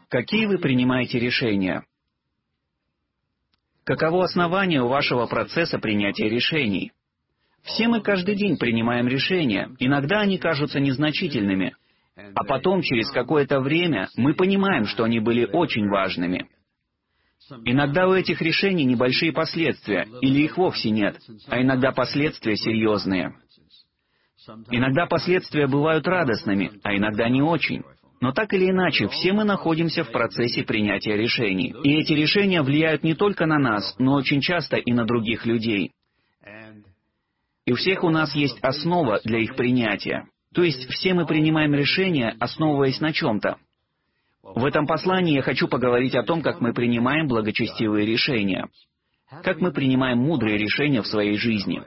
Какие вы принимаете решения? Каково основание у вашего процесса принятия решений? Все мы каждый день принимаем решения, иногда они кажутся незначительными, а потом, через какое-то время, мы понимаем, что они были очень важными. Иногда у этих решений небольшие последствия, или их вовсе нет, а иногда последствия серьезные. Иногда последствия бывают радостными, а иногда не очень. Но так или иначе, все мы находимся в процессе принятия решений. И эти решения влияют не только на нас, но очень часто и на других людей. И у всех у нас есть основа для их принятия. То есть все мы принимаем решения, основываясь на чем-то. В этом послании я хочу поговорить о том, как мы принимаем благочестивые решения. Как мы принимаем мудрые решения в своей жизни.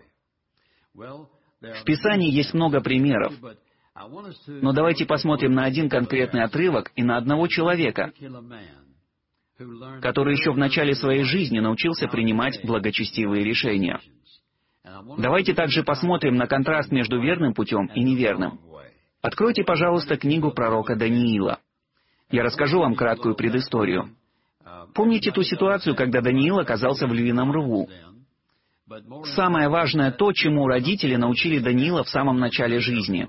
В Писании есть много примеров. Но давайте посмотрим на один конкретный отрывок и на одного человека, который еще в начале своей жизни научился принимать благочестивые решения. Давайте также посмотрим на контраст между верным путем и неверным. Откройте, пожалуйста, книгу пророка Даниила. Я расскажу вам краткую предысторию. Помните ту ситуацию, когда Даниил оказался в львином рву? Самое важное то, чему родители научили Даниила в самом начале жизни.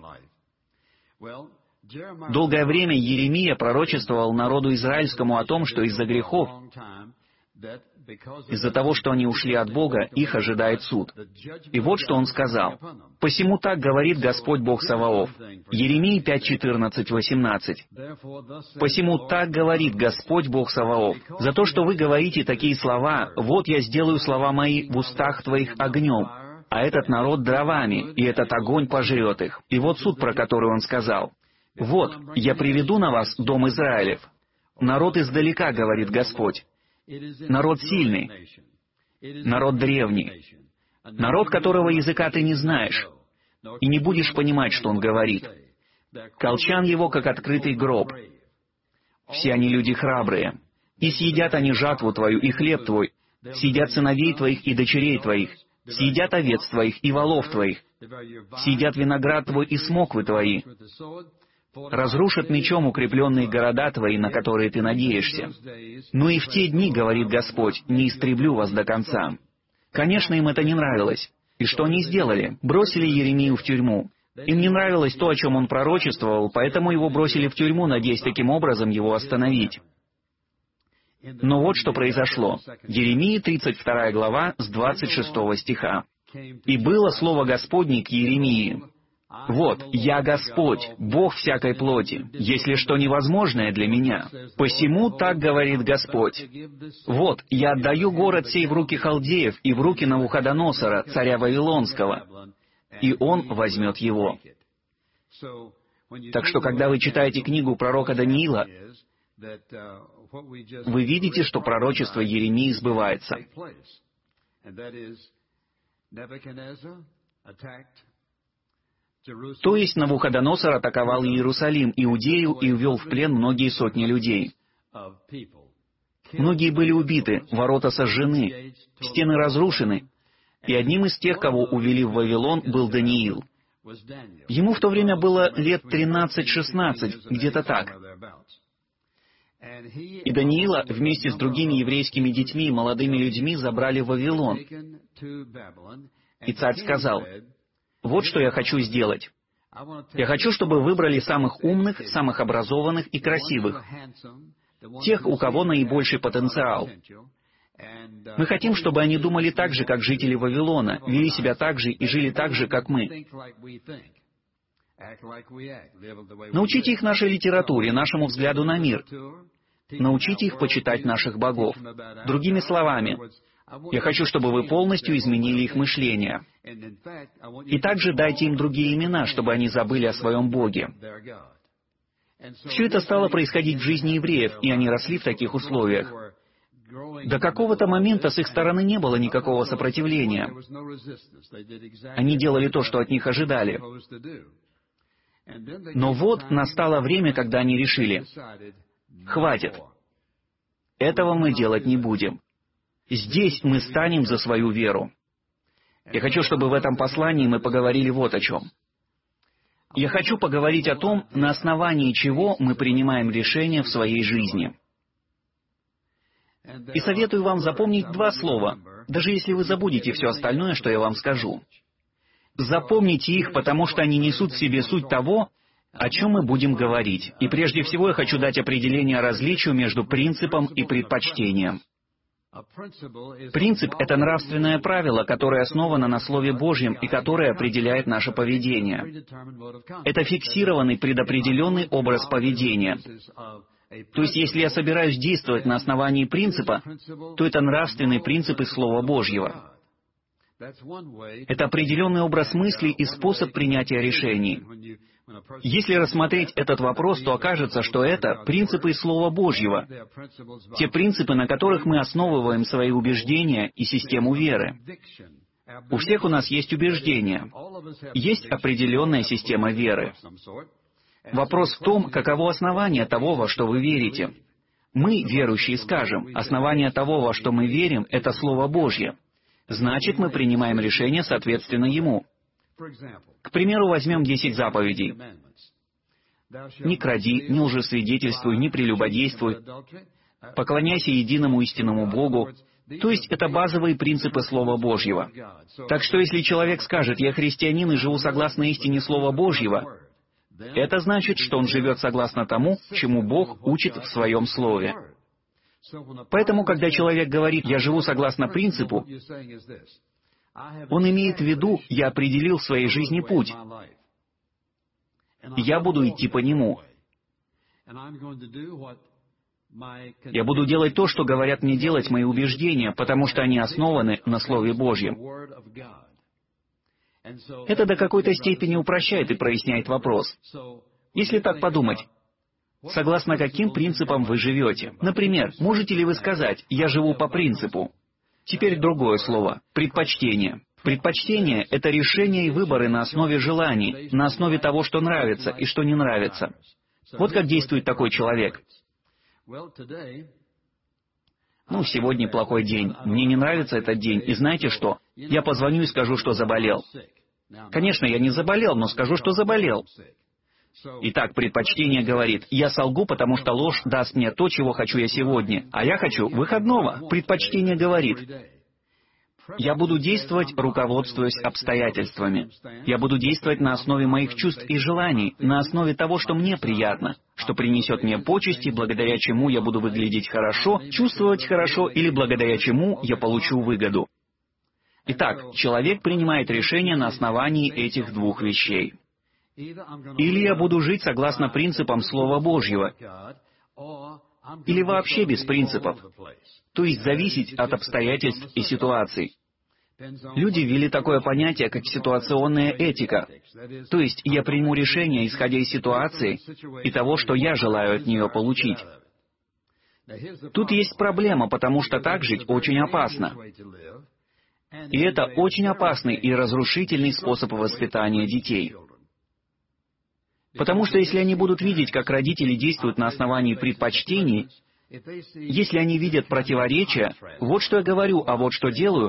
Долгое время Иеремия пророчествовал народу израильскому о том, что из-за грехов, из-за того, что они ушли от Бога, их ожидает суд. И вот что он сказал. «Посему так говорит Господь Бог Саваоф». Иеремии 5:14-18. «Посему так говорит Господь Бог Саваоф. За то, что вы говорите такие слова, вот я сделаю слова мои в устах твоих огнем, а этот народ дровами, и этот огонь пожрет их». И вот суд, про который он сказал. «Вот, я приведу на вас дом Израилев. Народ издалека, говорит Господь. Народ сильный, народ древний, народ, которого языка ты не знаешь, и не будешь понимать, что он говорит. Колчан его, как открытый гроб. Все они люди храбрые, и съедят они жатву твою и хлеб твой, съедят сыновей твоих и дочерей твоих, съедят овец твоих и волов твоих, съедят виноград твой и смоквы твои, разрушат мечом укрепленные города твои, на которые ты надеешься. Ну и в те дни, говорит Господь, не истреблю вас до конца». Конечно, им это не нравилось. И что они сделали? Бросили Иеремию в тюрьму. Им не нравилось то, о чем он пророчествовал, поэтому его бросили в тюрьму, надеясь таким образом его остановить. Но вот что произошло. Иеремии 32 глава с 26 стиха. «И было слово Господне к Иеремии. Вот, я Господь, Бог всякой плоти, если что невозможное для меня. Посему так говорит Господь. Вот, я отдаю город сей в руки халдеев и в руки Навуходоносора, царя Вавилонского, и он возьмет его». Так что, когда вы читаете книгу пророка Даниила, вы видите, что пророчество Иеремии сбывается. То есть Навуходоносор атаковал Иерусалим, Иудею, и увел в плен многие сотни людей. Многие были убиты, ворота сожжены, стены разрушены, и одним из тех, кого увели в Вавилон, был Даниил. Ему в то время было лет 13-16, где-то так. И Даниила вместе с другими еврейскими детьми и молодыми людьми забрали в Вавилон. И царь сказал: «Вот что я хочу сделать. Я хочу, чтобы выбрали самых умных, самых образованных и красивых, тех, у кого наибольший потенциал. Мы хотим, чтобы они думали так же, как жители Вавилона, вели себя так же и жили так же, как мы. Научите их нашей литературе, нашему взгляду на мир. Научите их почитать наших богов. Другими словами, я хочу, чтобы вы полностью изменили их мышление. И также дайте им другие имена, чтобы они забыли о своем Боге». Все это стало происходить в жизни евреев, и они росли в таких условиях. До какого-то момента с их стороны не было никакого сопротивления. Они делали то, что от них ожидали. Но вот настало время, когда они решили: «Хватит. Этого мы делать не будем. Здесь мы станем за свою веру». Я хочу, чтобы в этом послании мы поговорили вот о чем. Я хочу поговорить о том, на основании чего мы принимаем решения в своей жизни. И советую вам запомнить два слова, даже если вы забудете все остальное, что я вам скажу. Запомните их, потому что они несут в себе суть того, о чем мы будем говорить. И прежде всего я хочу дать определение различию между принципом и предпочтением. Принцип — это нравственное правило, которое основано на Слове Божьем и которое определяет наше поведение. Это фиксированный предопределенный образ поведения. То есть, если я собираюсь действовать на основании принципа, то это нравственный принцип из Слова Божьего. Это определенный образ мыслей и способ принятия решений. Если рассмотреть этот вопрос, то окажется, что это принципы из Слова Божьего, те принципы, на которых мы основываем свои убеждения и систему веры. У всех у нас есть убеждения, есть определенная система веры. Вопрос в том, каково основание того, во что вы верите. Мы, верующие, скажем, основание того, во что мы верим, это Слово Божье. Значит, мы принимаем решение соответственно ему. К примеру, возьмем 10 заповедей. «Не кради, не лжесвидетельствуй, не прелюбодействуй, поклоняйся единому истинному Богу». То есть это базовые принципы Слова Божьего. Так что если человек скажет: «Я христианин и живу согласно истине Слова Божьего», это значит, что он живет согласно тому, чему Бог учит в Своем Слове. Поэтому, когда человек говорит: «Я живу согласно принципу», он имеет в виду: «Я определил в своей жизни путь, и я буду идти по нему. Я буду делать то, что говорят мне делать мои убеждения, потому что они основаны на Слове Божьем». Это до какой-то степени упрощает и проясняет вопрос. Если так подумать, согласно каким принципам вы живете? Например, можете ли вы сказать: «Я живу по принципу»? Теперь другое слово — предпочтение. Предпочтение — это решения и выборы на основе желаний, на основе того, что нравится и что не нравится. Вот как действует такой человек. Сегодня плохой день, мне не нравится этот день, и знаете что? Я позвоню и скажу, что заболел. Конечно, я не заболел, но скажу, что заболел. Итак, предпочтение говорит: «Я солгу, потому что ложь даст мне то, чего хочу я сегодня, а я хочу выходного». Предпочтение говорит: «Я буду действовать, руководствуясь обстоятельствами. Я буду действовать на основе моих чувств и желаний, на основе того, что мне приятно, что принесет мне почести, благодаря чему я буду выглядеть хорошо, чувствовать хорошо или благодаря чему я получу выгоду». Итак, человек принимает решение на основании этих двух вещей. Или я буду жить согласно принципам Слова Божьего, или вообще без принципов, то есть зависеть от обстоятельств и ситуаций. Люди ввели такое понятие, как ситуационная этика, то есть я приму решение, исходя из ситуации и того, что я желаю от нее получить. Тут есть проблема, потому что так жить очень опасно. И это очень опасный и разрушительный способ воспитания детей. Потому что если они будут видеть, как родители действуют на основании предпочтений, если они видят противоречия, вот что я говорю, а вот что делаю,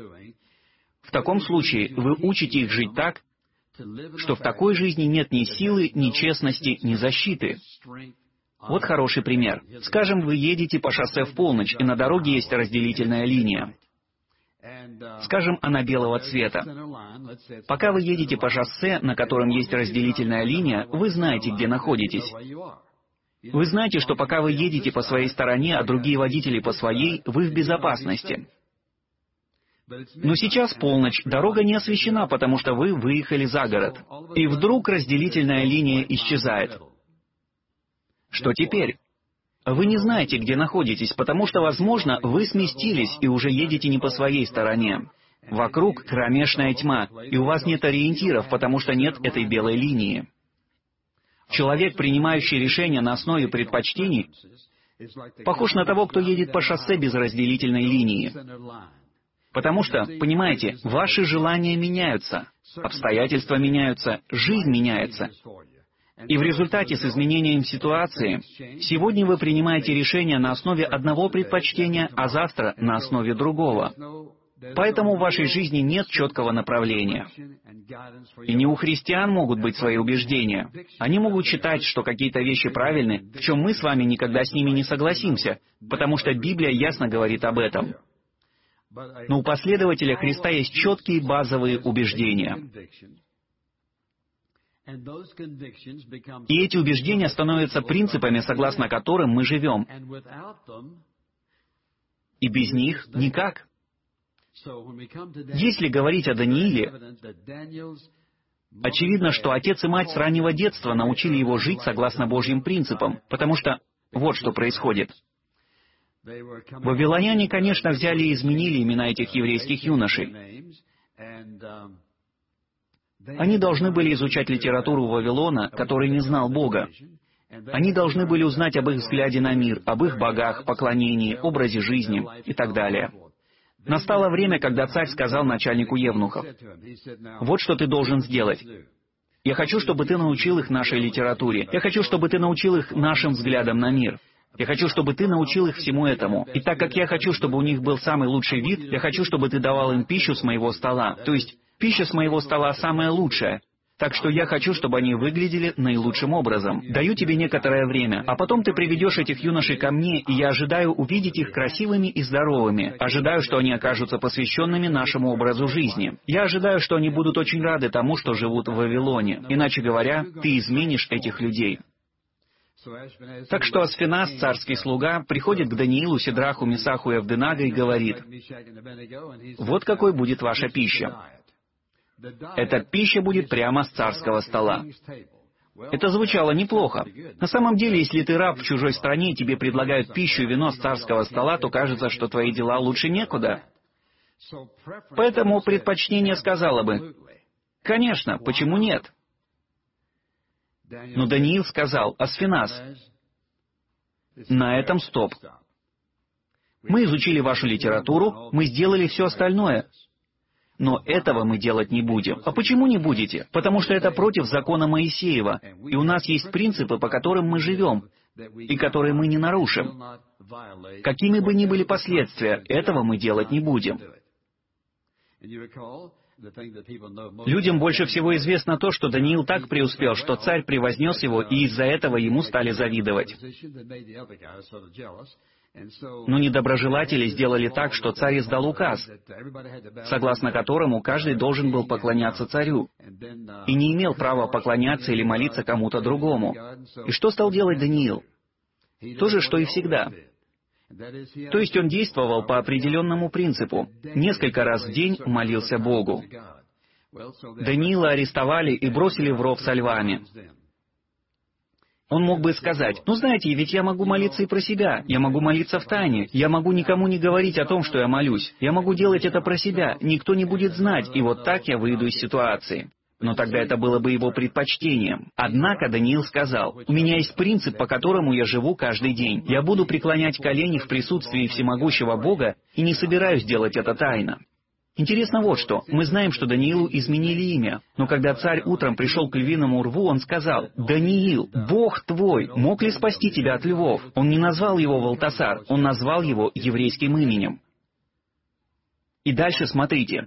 в таком случае вы учите их жить так, что в такой жизни нет ни силы, ни честности, ни защиты. Вот хороший пример. Скажем, вы едете по шоссе в полночь, и на дороге есть разделительная линия. Скажем, она белого цвета. Пока вы едете по шоссе, на котором есть разделительная линия, вы знаете, где находитесь. Вы знаете, что пока вы едете по своей стороне, а другие водители по своей, вы в безопасности. Но сейчас полночь, дорога не освещена, потому что вы выехали за город. И вдруг разделительная линия исчезает. Что теперь? Вы не знаете, где находитесь, потому что, возможно, вы сместились и уже едете не по своей стороне. Вокруг кромешная тьма, и у вас нет ориентиров, потому что нет этой белой линии. Человек, принимающий решения на основе предпочтений, похож на того, кто едет по шоссе без разделительной линии. Потому что, понимаете, ваши желания меняются, обстоятельства меняются, жизнь меняется. И в результате с изменением ситуации, сегодня вы принимаете решение на основе одного предпочтения, а завтра на основе другого. Поэтому в вашей жизни нет четкого направления. И не у христиан могут быть свои убеждения. Они могут считать, что какие-то вещи правильны, в чем мы с вами никогда с ними не согласимся, потому что Библия ясно говорит об этом. Но у последователя Христа есть четкие базовые убеждения. И эти убеждения становятся принципами, согласно которым мы живем. И без них никак. Если говорить о Данииле, очевидно, что отец и мать с раннего детства научили его жить согласно Божьим принципам, потому что вот что происходит. Вавилоняне, конечно, взяли и изменили имена этих еврейских юношей. Они должны были изучать литературу Вавилона, который не знал Бога. Они должны были узнать об их взгляде на мир, об их богах, поклонении, образе жизни и так далее. Настало время, когда царь сказал начальнику евнухов: «Вот что ты должен сделать. Я хочу, чтобы ты научил их нашей литературе. Я хочу, чтобы ты научил их нашим взглядам на мир. Я хочу, чтобы ты научил их всему этому. И так как я хочу, чтобы у них был самый лучший вид, я хочу, чтобы ты давал им пищу с моего стола. То есть пища с моего стола самая лучшая. Так что я хочу, чтобы они выглядели наилучшим образом. Даю тебе некоторое время, а потом ты приведешь этих юношей ко мне, и я ожидаю увидеть их красивыми и здоровыми. Ожидаю, что они окажутся посвященными нашему образу жизни. Я ожидаю, что они будут очень рады тому, что живут в Вавилоне. Иначе говоря, ты изменишь этих людей». Так что Асфеназ, царский слуга, приходит к Даниилу, Сидраху, Месаху и Авденага и говорит: «Вот какой будет ваша пища. Эта пища будет прямо с царского стола». Это звучало неплохо. На самом деле, если ты раб в чужой стране, и тебе предлагают пищу и вино с царского стола, то кажется, что твои дела лучше некуда. Поэтому предпочтение сказало бы: «Конечно, почему нет?» Но Даниил сказал: «Асфеназ, на этом стоп. Мы изучили вашу литературу, мы сделали все остальное. Но этого мы делать не будем». А почему не будете? Потому что это против закона Моисеева, и у нас есть принципы, по которым мы живем, и которые мы не нарушим. Какими бы ни были последствия, этого мы делать не будем. Людям больше всего известно то, что Даниил так преуспел, что царь превознес его, и из-за этого ему стали завидовать. Но недоброжелатели сделали так, что царь издал указ, согласно которому каждый должен был поклоняться царю, и не имел права поклоняться или молиться кому-то другому. И что стал делать Даниил? То же, что и всегда. То есть он действовал по определенному принципу. Несколько раз в день молился Богу. Даниила арестовали и бросили в ров со львами. Он мог бы сказать: «Ну знаете, ведь я могу молиться и про себя, я могу молиться в тайне, я могу никому не говорить о том, что я молюсь, я могу делать это про себя, никто не будет знать, и вот так я выйду из ситуации». Но тогда это было бы его предпочтением. Однако Даниил сказал: «У меня есть принцип, по которому я живу каждый день. Я буду преклонять колени в присутствии всемогущего Бога и не собираюсь делать это тайно». Интересно вот что. Мы знаем, что Даниилу изменили имя, но когда царь утром пришел к львиному рву, он сказал: «Даниил, Бог твой, мог ли спасти тебя от львов?» Он не назвал его Валтасар, он назвал его еврейским именем. И дальше смотрите.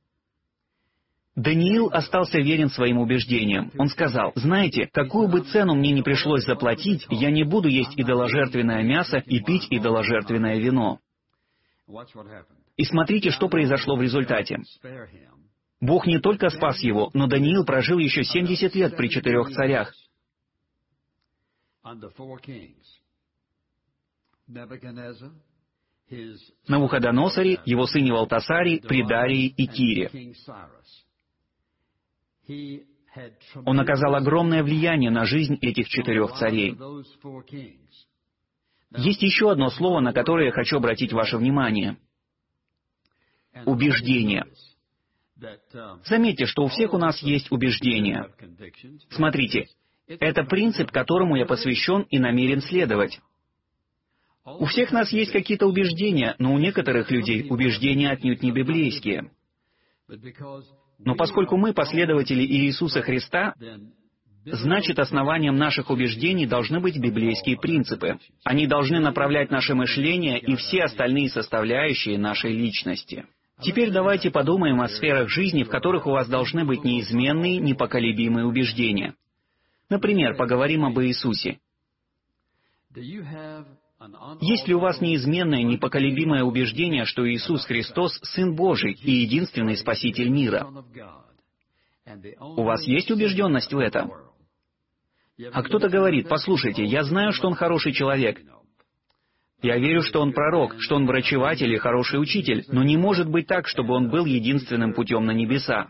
Даниил остался верен своим убеждениям. Он сказал: «Знаете, какую бы цену мне ни пришлось заплатить, я не буду есть идоложертвенное мясо и пить идоложертвенное вино». И смотрите, что произошло в результате. Бог не только спас его, но Даниил прожил еще 70 лет при 4 царях. Навуходоносоре, его сыне Валтасаре, при Дарии и Кире. Он оказал огромное влияние на жизнь этих 4 царей. Есть еще одно слово, на которое я хочу обратить ваше внимание. Убеждение. Заметьте, что у всех у нас есть убеждения. Смотрите, это принцип, которому я посвящен и намерен следовать. У всех нас есть какие-то убеждения, но у некоторых людей убеждения отнюдь не библейские. Но поскольку мы последователи Иисуса Христа, значит, основанием наших убеждений должны быть библейские принципы. Они должны направлять наше мышление и все остальные составляющие нашей личности. Теперь давайте подумаем о сферах жизни, в которых у вас должны быть неизменные, непоколебимые убеждения. Например, поговорим об Иисусе. Есть ли у вас неизменное, непоколебимое убеждение, что Иисус Христос — Сын Божий и единственный Спаситель мира? У вас есть убежденность в этом? А кто-то говорит: «Послушайте, я знаю, что он хороший человек. Я верю, что он пророк, что он врачеватель и хороший учитель, но не может быть так, чтобы он был единственным путем на небеса».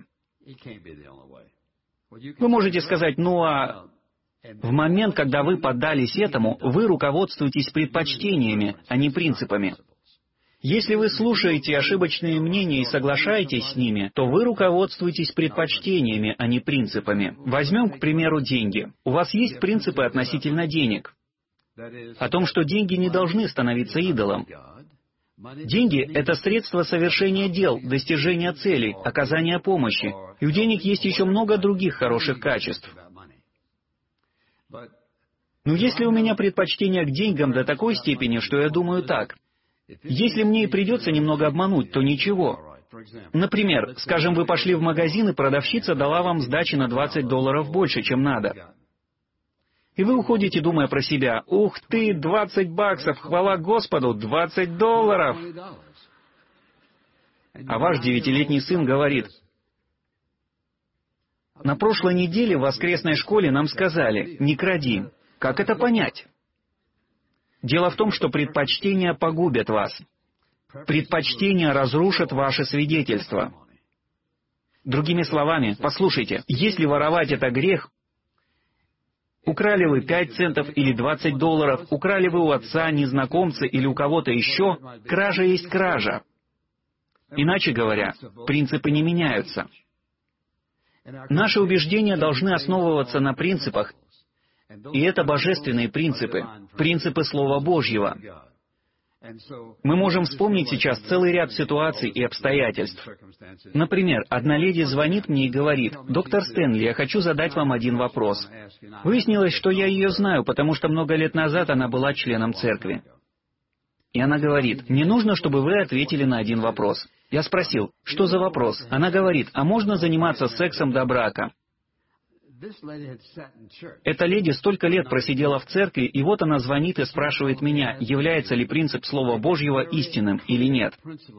Вы можете сказать: в момент, когда вы поддались этому, вы руководствуетесь предпочтениями, а не принципами. Если вы слушаете ошибочные мнения и соглашаетесь с ними, то вы руководствуетесь предпочтениями, а не принципами. Возьмем, к примеру, деньги. У вас есть принципы относительно денег. О том, что деньги не должны становиться идолом. Деньги — это средство совершения дел, достижения целей, оказания помощи. И у денег есть еще много других хороших качеств. Но если у меня предпочтение к деньгам до такой степени, что я думаю так: если мне и придется немного обмануть, то ничего. Например, скажем, вы пошли в магазин, и продавщица дала вам сдачи на $20 больше, чем надо. И вы уходите, думая про себя: «Ух ты, $20, хвала Господу, $20!» А ваш 9-летний сын говорит: «На прошлой неделе в воскресной школе нам сказали: не кради». Как это понять? Дело в том, что предпочтения погубят вас. Предпочтения разрушат ваше свидетельство. Другими словами, послушайте, если воровать — это грех, украли вы 5 центов или $20, украли вы у отца, незнакомца или у кого-то еще, кража есть кража. Иначе говоря, принципы не меняются. Наши убеждения должны основываться на принципах, и это божественные принципы, принципы Слова Божьего. Мы можем вспомнить сейчас целый ряд ситуаций и обстоятельств. Например, одна леди звонит мне и говорит: «Доктор Стэнли, я хочу задать вам один вопрос». Выяснилось, что я ее знаю, потому что много лет назад она была членом церкви. И она говорит: «Мне нужно, чтобы вы ответили на один вопрос». Я спросил: «Что за вопрос?» Она говорит: «А можно заниматься сексом до брака?» Эта леди столько лет просидела в церкви, и вот она звонит и спрашивает меня, является ли принцип Слова Божьего истинным или нет.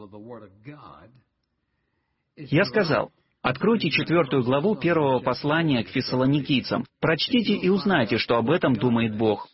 Я сказал: откройте 4 главу 1 послания к Фессалоникийцам, прочтите и узнайте, что об этом думает Бог.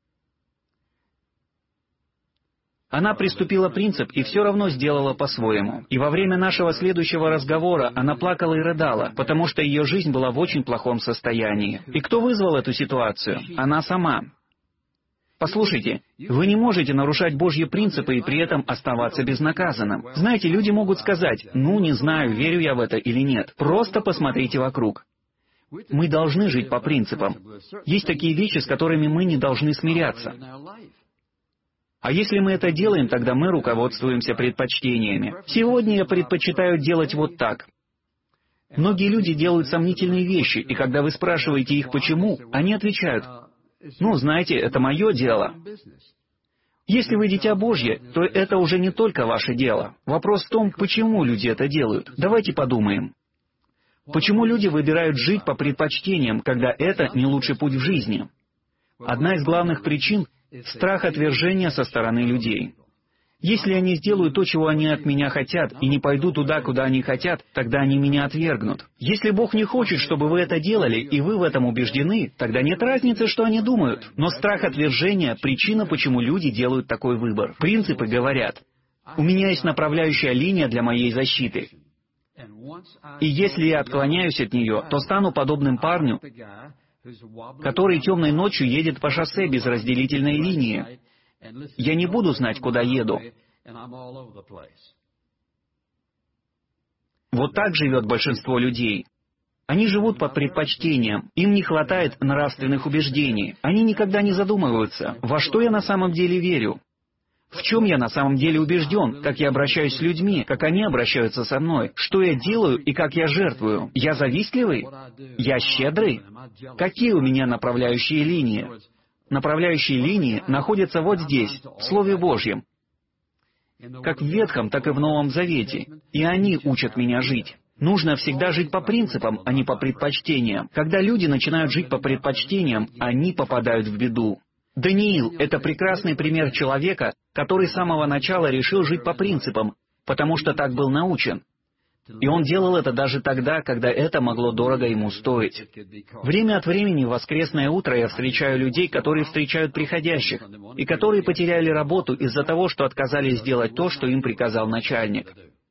Она приступила принцип и все равно сделала по-своему. И во время нашего следующего разговора она плакала и рыдала, потому что ее жизнь была в очень плохом состоянии. И кто вызвал эту ситуацию? Она сама. Послушайте, вы не можете нарушать Божьи принципы и при этом оставаться безнаказанным. Знаете, люди могут сказать: не знаю, верю я в это или нет. Просто посмотрите вокруг. Мы должны жить по принципам. Есть такие вещи, с которыми мы не должны смиряться. А если мы это делаем, тогда мы руководствуемся предпочтениями. Сегодня я предпочитаю делать вот так. Многие люди делают сомнительные вещи, и когда вы спрашиваете их почему, они отвечают: знаете, это мое дело. Если вы дитя Божье, то это уже не только ваше дело. Вопрос в том, почему люди это делают. Давайте подумаем. Почему люди выбирают жить по предпочтениям, когда это не лучший путь в жизни? Одна из главных причин — страх отвержения со стороны людей. Если они сделают то, чего они от меня хотят, и не пойдут туда, куда они хотят, тогда они меня отвергнут. Если Бог не хочет, чтобы вы это делали, и вы в этом убеждены, тогда нет разницы, что они думают. Но страх отвержения — причина, почему люди делают такой выбор. Принципы говорят: у меня есть направляющая линия для моей защиты. И если я отклоняюсь от нее, то стану подобным парню, который темной ночью едет по шоссе без разделительной линии. Я не буду знать, куда еду. Вот так живет большинство людей. Они живут по предпочтениям, им не хватает нравственных убеждений. Они никогда не задумываются, во что я на самом деле верю, в чем я на самом деле убежден, как я обращаюсь с людьми, как они обращаются со мной, что я делаю и как я жертвую. Я завистливый? Я щедрый? Какие у меня направляющие линии? Направляющие линии находятся вот здесь, в Слове Божьем. как в Ветхом, так и в Новом Завете. И они учат меня жить. Нужно всегда жить по принципам, а не по предпочтениям. Когда люди начинают жить по предпочтениям, они попадают в беду. Даниил — это прекрасный пример человека, который с самого начала решил жить по принципам, потому что так был научен. И он делал это даже тогда, когда это могло дорого ему стоить. Время от времени в воскресное утро я встречаю людей, которые встречают приходящих, и которые потеряли работу из-за того, что отказались делать то, что им приказал начальник.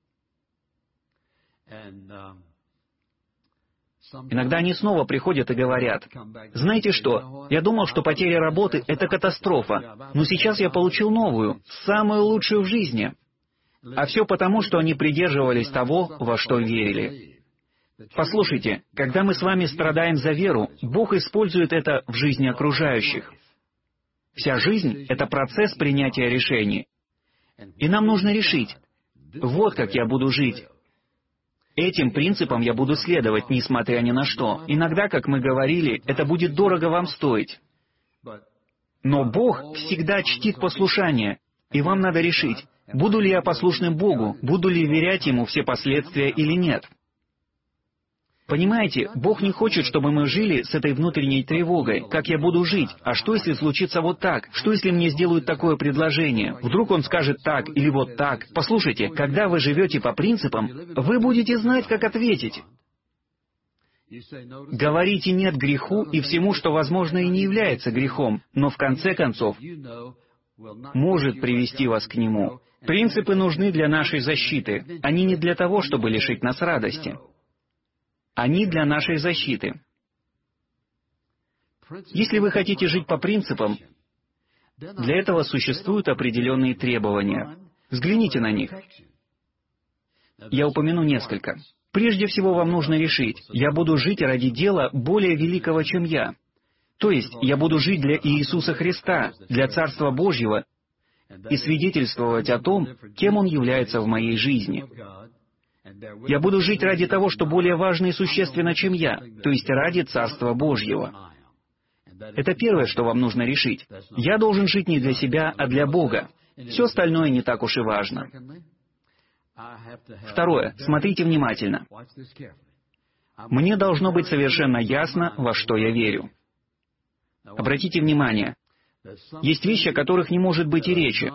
Иногда они снова приходят и говорят: «Знаете что, я думал, что потеря работы — это катастрофа, но сейчас я получил новую, самую лучшую в жизни». А все потому, что они придерживались того, во что верили. Послушайте, когда мы с вами страдаем за веру, Бог использует это в жизни окружающих. Вся жизнь — это процесс принятия решений. И нам нужно решить: вот как я буду жить. Этим принципам я буду следовать, несмотря ни на что. Иногда, как мы говорили, это будет дорого вам стоить. Но Бог всегда чтит послушание, и вам надо решить, буду ли я послушным Богу, буду ли верять Ему все последствия или нет. Понимаете, Бог не хочет, чтобы мы жили с этой внутренней тревогой. Как я буду жить? А что, если случится вот так? Что, если мне сделают такое предложение? Вдруг он скажет так или вот так? Послушайте, когда вы живете по принципам, вы будете знать, как ответить. Говорите «нет» греху и всему, что, возможно, и не является грехом, но в конце концов может привести вас к нему. Принципы нужны для нашей защиты. Они не для того, чтобы лишить нас радости. Они для нашей защиты. Если вы хотите жить по принципам, для этого существуют определенные требования. Взгляните на них. Я упомяну несколько. Прежде всего, вам нужно решить: я буду жить ради дела более великого, чем я. То есть, я буду жить для Иисуса Христа, для Царства Божьего, и свидетельствовать о том, кем Он является в моей жизни. Я буду жить ради того, что более важно и существенно, чем я, то есть ради Царства Божьего. Это первое, что вам нужно решить. Я должен жить не для себя, а для Бога. Все остальное не так уж и важно. Второе. Смотрите внимательно. Мне должно быть совершенно ясно, во что я верю. Обратите внимание, есть вещи, о которых не может быть и речи.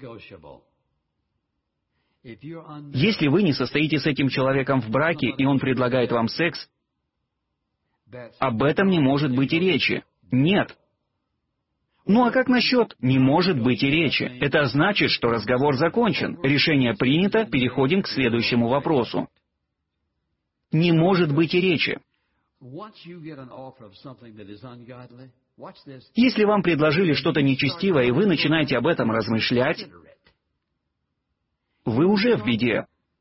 Если вы не состоите с этим человеком в браке, и он предлагает вам секс, об этом не может быть и речи. Нет. Ну а как насчет «не может быть и речи»? Это значит, что разговор закончен, решение принято, переходим к следующему вопросу. Не может быть и речи. Если вам предложили что-то нечестивое, и вы начинаете об этом размышлять, вы уже в беде.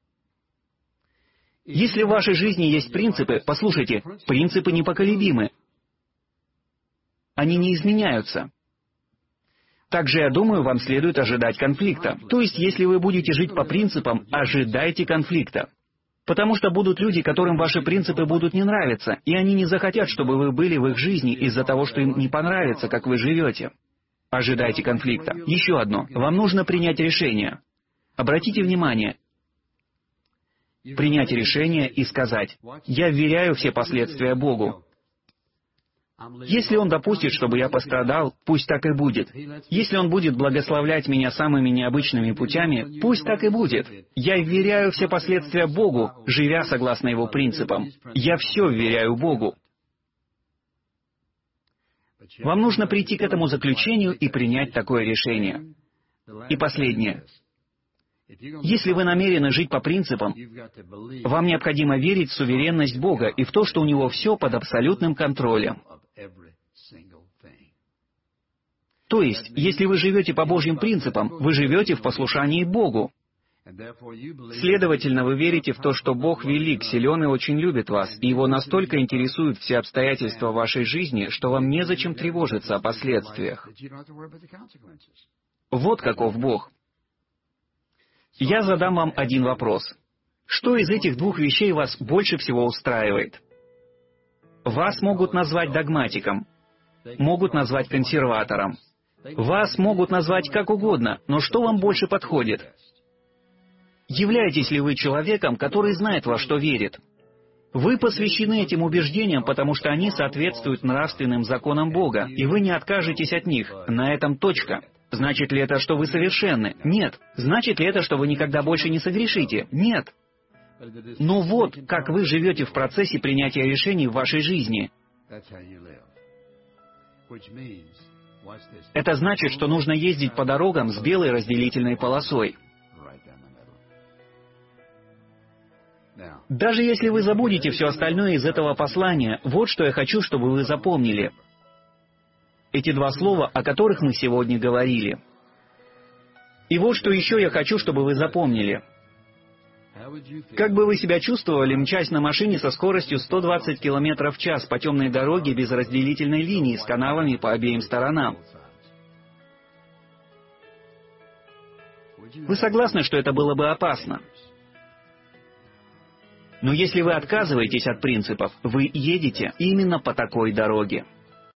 Если в вашей жизни есть принципы, послушайте, принципы непоколебимы. Они не изменяются. Также, я думаю, вам следует ожидать конфликта. То есть, если вы будете жить по принципам, ожидайте конфликта. Потому что будут люди, которым ваши принципы будут не нравиться, и они не захотят, чтобы вы были в их жизни из-за того, что им не понравится, как вы живете. Ожидайте конфликта. Еще одно. Вам нужно принять решение. Обратите внимание. Принять решение и сказать: «Я вверяю все последствия Богу. Если Он допустит, чтобы я пострадал, пусть так и будет. Если Он будет благословлять меня самыми необычными путями, пусть так и будет. Я вверяю все последствия Богу, живя согласно Его принципам. Я все вверяю Богу». Вам нужно прийти к этому заключению и принять такое решение. И последнее. Если вы намерены жить по принципам, вам необходимо верить в суверенность Бога и в то, что у Него все под абсолютным контролем. То есть, если вы живете по Божьим принципам, вы живете в послушании Богу. Следовательно, вы верите в то, что Бог велик, силен и очень любит вас, и Его настолько интересуют все обстоятельства вашей жизни, что вам незачем тревожиться о последствиях. Вот каков Бог. Я задам вам один вопрос. Что из этих двух вещей вас больше всего устраивает? Вас могут назвать догматиком, могут назвать консерватором. Вас могут назвать как угодно, но что вам больше подходит? Являетесь ли вы человеком, который знает, во что верит? Вы посвящены этим убеждениям, потому что они соответствуют нравственным законам Бога, и вы не откажетесь от них. На этом точка. Значит ли это, что вы совершенны? Нет. Значит ли это, что вы никогда больше не согрешите? Нет. Но вот как вы живете в процессе принятия решений в вашей жизни. Это значит, что нужно ездить по дорогам с белой разделительной полосой. Даже если вы забудете все остальное из этого послания, вот что я хочу, чтобы вы запомнили. Эти два слова, о которых мы сегодня говорили. И вот что еще я хочу, чтобы вы запомнили. Как бы вы себя чувствовали, мчась на машине со скоростью 120 км в час по темной дороге без разделительной линии с канавами по обеим сторонам? Вы согласны, что это было бы опасно? Но если вы отказываетесь от принципов, вы едете именно по такой дороге.